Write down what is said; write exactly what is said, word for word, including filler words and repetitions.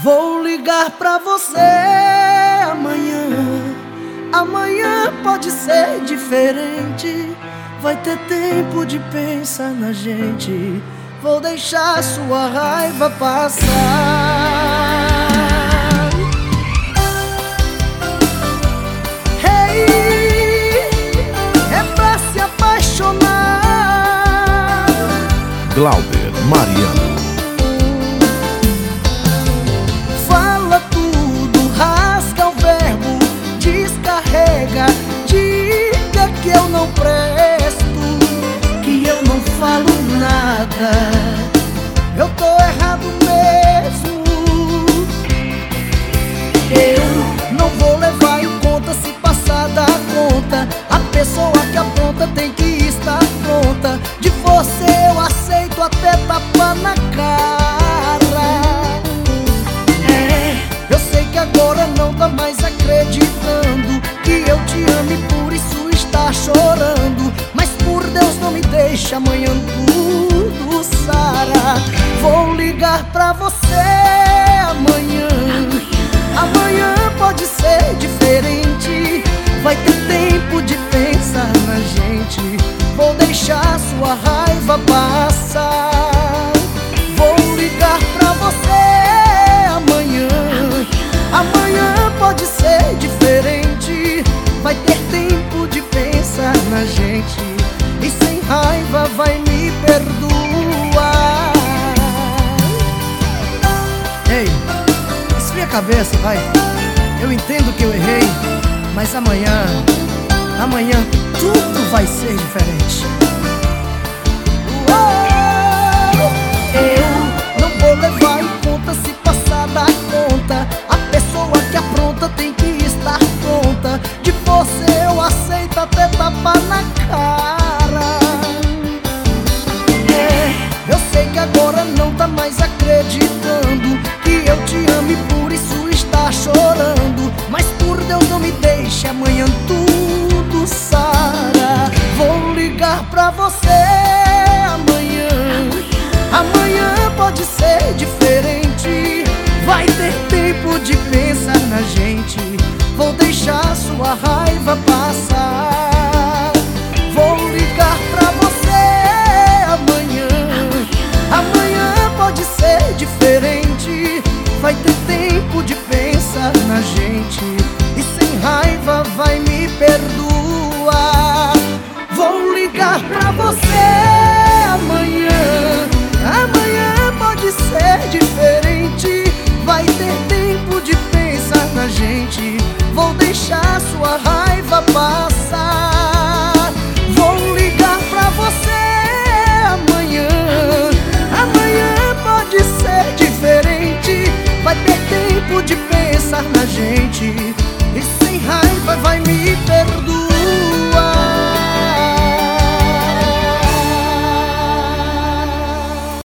Vou ligar pra você amanhã. Amanhã pode ser diferente. Vai ter tempo de pensar na gente. Vou deixar sua raiva passar. Hey, é pra se apaixonar. Glauber Mariano. Fala tudo, rasga o verbo, descarrega. Diga que eu não presto, que eu não falo nada. Eu tô errado mesmo. Eu não vou levar em conta se passar da conta. A pessoa que apronta tem que estar pronta. De você eu aceito até tapa na cara. É, eu sei que agora não tá mais acreditando que eu te amo e por isso está chorando. Mas por Deus não me deixe, amanhã tudo sara. Vou ligar pra você amanhã. Amanhã pode ser diferente. Vai ter tempo de pensar na gente. Vou deixar sua raiva passar. Vou ligar pra você amanhã. Amanhã pode ser diferente. Vai ter tempo de pensar na gente. E sem raiva vai me perdoar. Ei, esfria a cabeça, vai. Eu entendo que eu errei, mas amanhã, amanhã tudo vai ser diferente. Uou! Eu não vou levar em conta se passar da conta. A pessoa que apronta tem que estar pronta. De você eu aceito até tapa na cara. É, eu sei que agora não tá mais acreditando que eu te amo e por isso está chorando. Mas por Deus não me deixe, amanhã tudo sara. Vou ligar pra você amanhã. Amanhã pode ser diferente. Vai ter tempo de pensar na gente. Vou deixar sua raiva passar. Vou ligar pra você amanhã. Amanhã pode ser diferente. Vai ter tempo de pensar na gente. E sem raiva vai me perdoar. Vou ligar pra você amanhã. Amanhã pode ser diferente. Vai ter tempo de pensar na gente. Vou deixar sua raiva passar.